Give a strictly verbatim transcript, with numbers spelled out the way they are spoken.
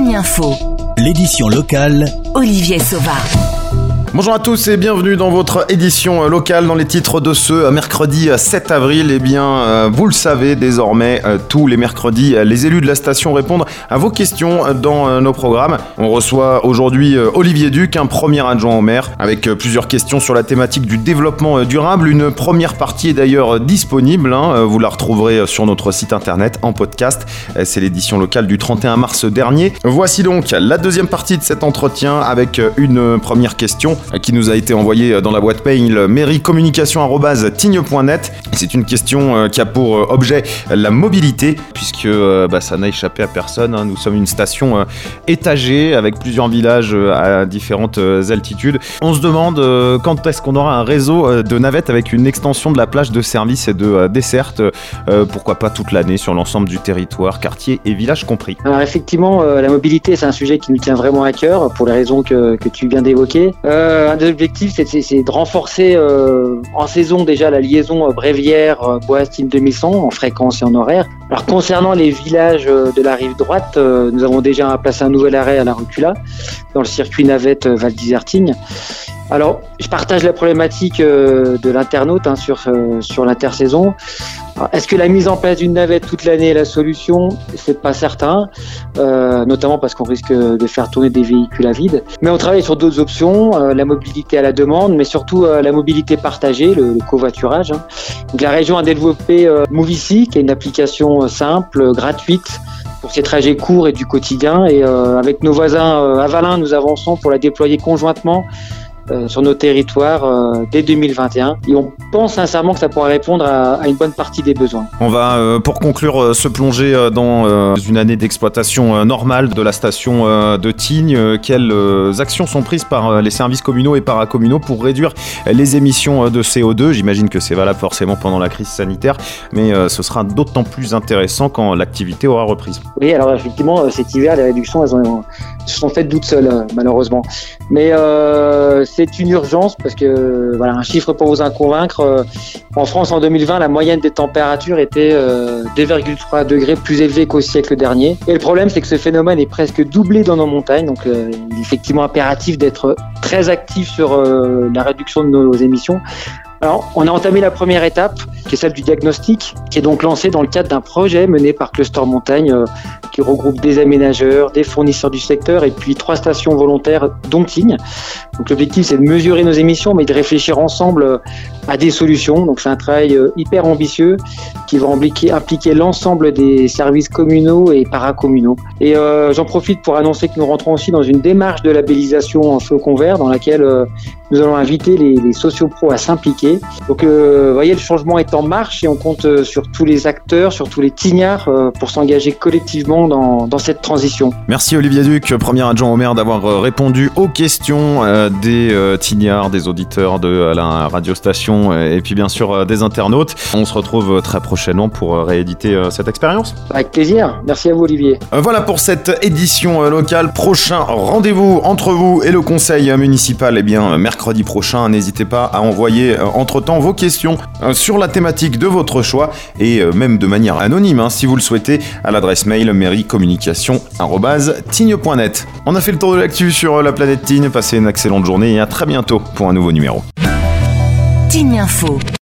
Tignes Info. L'édition locale. Olivier Sauva. Bonjour à tous et bienvenue dans votre édition locale. Dans les titres de ce mercredi sept avril, eh bien, vous le savez désormais, tous les mercredis, les élus de la station répondent à vos questions dans nos programmes. On reçoit aujourd'hui Olivier Duc, un premier adjoint au maire, avec plusieurs questions sur la thématique du développement durable. Une première partie est d'ailleurs disponible, hein. Vous la retrouverez sur notre site internet en podcast. C'est l'édition locale du trente et un mars dernier. Voici donc la deuxième partie de cet entretien avec une première question qui nous a été envoyé dans la boîte mail mairie communication arobase tignes point net. C'est une question qui a pour objet la mobilité, puisque bah, ça n'a échappé à personne, hein. Nous sommes une station étagée avec plusieurs villages à différentes altitudes. On se demande quand est-ce qu'on aura un réseau de navettes avec une extension de la plage de service et de desserte, pourquoi pas toute l'année sur l'ensemble du territoire, quartier et village compris. Alors effectivement, la mobilité, c'est un sujet qui nous tient vraiment à cœur pour les raisons que, que tu viens d'évoquer. Euh, un des objectifs, c'est, c'est, c'est de renforcer euh, en saison déjà la liaison Brévières-Bois-Astine-deux mille cent en fréquence et en horaire. Alors concernant les villages de la rive droite, euh, nous avons déjà placé un nouvel arrêt à la Rutula dans le circuit navette Val d'Isertine. Alors, je partage la problématique euh, de l'internaute hein, sur, euh, sur l'intersaison. Alors, est-ce que la mise en place d'une navette toute l'année est la solution ? C'est pas certain, euh, notamment parce qu'on risque de faire tourner des véhicules à vide. Mais on travaille sur d'autres options, euh, la mobilité à la demande, mais surtout euh, la mobilité partagée, le, le covoiturage. Hein. Donc, la région a développé euh, Movici, qui est une application euh, simple, gratuite, pour ces trajets courts et du quotidien. Et euh, avec nos voisins euh, avalins, nous avançons pour la déployer conjointement Euh, sur nos territoires euh, dès deux mille vingt et un, et on pense sincèrement que ça pourra répondre à, à une bonne partie des besoins. On va euh, pour conclure euh, se plonger euh, dans euh, une année d'exploitation euh, normale de la station euh, de Tignes. Euh, quelles euh, actions sont prises par euh, les services communaux et paracommunaux pour réduire euh, les émissions euh, de C O deux ? J'imagine que c'est valable forcément pendant la crise sanitaire, mais euh, ce sera d'autant plus intéressant quand l'activité aura reprise. Oui, alors effectivement, cet hiver, les réductions, elles, ont, elles se sont faites toutes seules, euh, malheureusement. Mais euh, c'est une urgence parce que, voilà, un chiffre pour vous en convaincre. Euh, en France, en deux mille vingt, la moyenne des températures était euh, deux virgule trois degrés plus élevée qu'au siècle dernier. Et le problème, c'est que ce phénomène est presque doublé dans nos montagnes. Donc, euh, il est effectivement impératif d'être très actif sur euh, la réduction de nos émissions. Alors, on a entamé la première étape, qui est celle du diagnostic, qui est donc lancée dans le cadre d'un projet mené par Cluster Montagne, euh, qui regroupe des aménageurs, des fournisseurs du secteur et puis trois stations volontaires, dont Tignes. Donc, l'objectif, c'est de mesurer nos émissions, mais de réfléchir ensemble euh, à des solutions. Donc, c'est un travail euh, hyper ambitieux qui va impliquer, impliquer l'ensemble des services communaux et paracommunaux. Et euh, j'en profite pour annoncer que nous rentrons aussi dans une démarche de labellisation en Flocon Vert, dans laquelle euh, nous allons inviter les, les sociopros à s'impliquer. Donc, euh, vous voyez, le changement est en marche et on compte euh, sur tous les acteurs, sur tous les tignards euh, pour s'engager collectivement dans, dans cette transition. Merci Olivier Duc, premier adjoint au maire, d'avoir euh, répondu aux questions euh, des euh, tignards, des auditeurs de euh, la radiostation euh, et puis bien sûr euh, des internautes. On se retrouve euh, très prochainement pour euh, rééditer euh, cette expérience. Avec plaisir. Merci à vous Olivier. Euh, voilà pour cette édition euh, locale. Prochain rendez-vous entre vous et le conseil municipal, eh bien mercredi prochain. N'hésitez pas à envoyer euh, entre-temps vos questions euh, sur la thématique de votre choix et euh, même de manière anonyme hein, si vous le souhaitez à l'adresse mail mairie communication arobase tignes point net. On a fait le tour de l'actu sur la planète Tignes. Passez une excellente journée et à très bientôt pour un nouveau numéro. Tignes Info.